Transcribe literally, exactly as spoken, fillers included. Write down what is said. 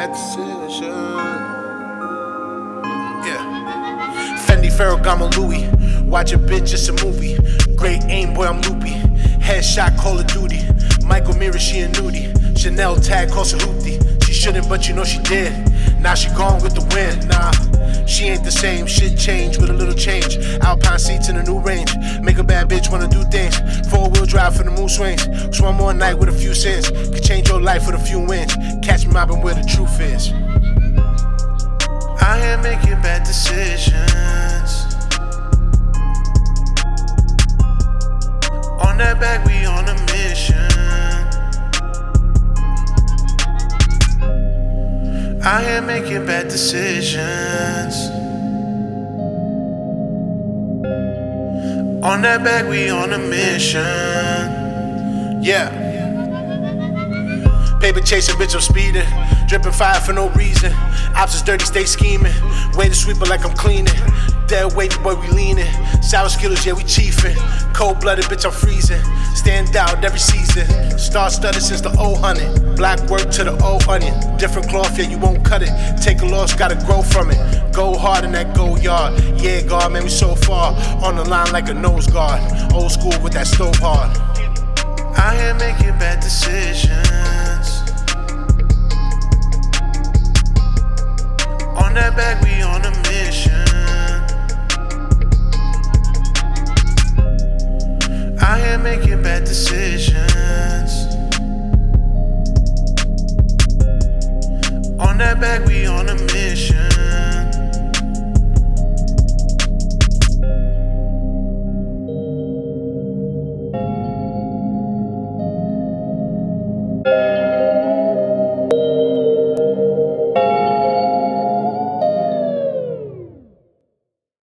bad decision. Yeah. Fendi, Ferragamo, Louis. Watch a bitch, it's a movie. Great aim, boy, I'm loopy. Headshot, Call of Duty. Michael Mirror, she a nudie. Chanel tag, call Saluti. She shouldn't, but you know she did. Now she gone with the wind. Nah, she ain't the same. Shit changed with a little change. Alpine seats in a new range. Make a bad bitch wanna do things. Four wheel drive for the mood swings. Just one more night with a few cents. Could change your life with a few wins. Catch me mobbing where the truth is. I am making bad decisions. On that bag, we on a mission. I am making bad decisions. On that bag, we on a mission. Yeah. Paper chasing, bitch, I'm speeding. Dripping fire for no reason. Ops is dirty, stay scheming. Way to sweep it like I'm cleaning. Dead wavy, boy, we leaning. Sour skillers, yeah, we chiefin'. Cold blooded, bitch, I'm freezing. Stand out every season. Star studded since the old hundred. Black work to the old onion. Different cloth, yeah, you won't cut it. Take a loss, gotta grow from it. Go hard in that go yard. Yeah, God, man, we so far. On the line like a nose guard. Old school with that stove hard. I am making bad decisions. On that bag, we on a mission. I am making bad decisions.